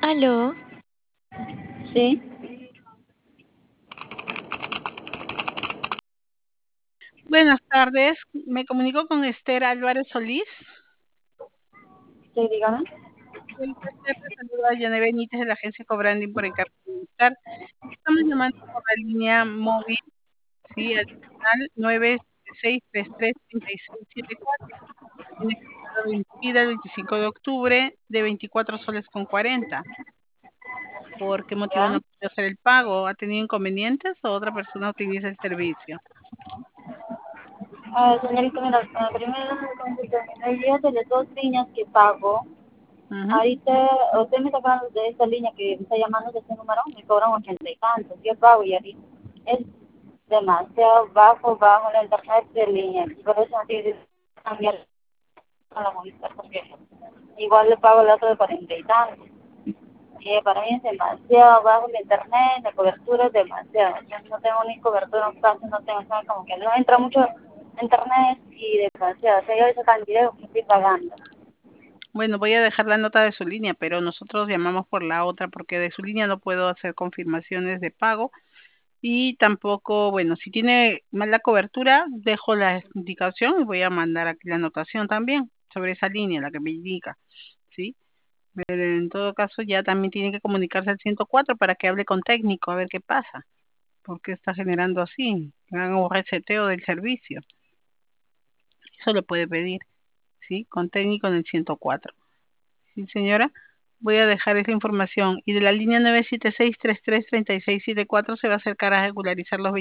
Aló, Sí, Buenas tardes, me comunico con Esther Álvarez Solís. sí, dígame. El placer de saludar a Janet Benítez de la agencia Cobranding por encargo de Bienestar. Estamos llamando por la línea móvil, sí, adicional 976333674. Tiene fecha de vencida el 25 de octubre de 24 soles con 40. ¿Por qué motivo ¿Ya? no puede hacer el pago? ¿Ha tenido inconvenientes o otra persona utiliza el servicio? Señorita, mira, primero el día de las dos líneas que pago, Ujú. ahorita usted me está hablando de esta línea que me está llamando de este número, me cobran 80 y tantos, yo pago y ahorita es demasiado bajo la internet de línea, y por eso no tiene que cambiar a la Movistar, porque igual le pago el otro de 40 y tantos. Y para mí es demasiado bajo el internet, la cobertura es demasiado. Yo no tengo ni cobertura, casi no tengo, ¿sabes? Como que no entra mucho internet y demasiado. O sea, yo esa cantidad que estoy pagando. Bueno, voy a dejar la nota de su línea, pero nosotros llamamos por la otra porque de su línea no puedo hacer confirmaciones de pago y tampoco, bueno, si tiene mala cobertura, dejo la indicación y voy a mandar aquí la anotación también sobre esa línea, la que me indica, ¿sí? Pero en todo caso ya también tiene que comunicarse al 104 para que hable con técnico a ver qué pasa, porque está generando así, que hagan un reseteo del servicio. Eso lo puede pedir, ¿sí? Con técnico en el 104. Sí, señora. Voy a dejar esa información. Y de la línea 976333674 se va a acercar a regularizar los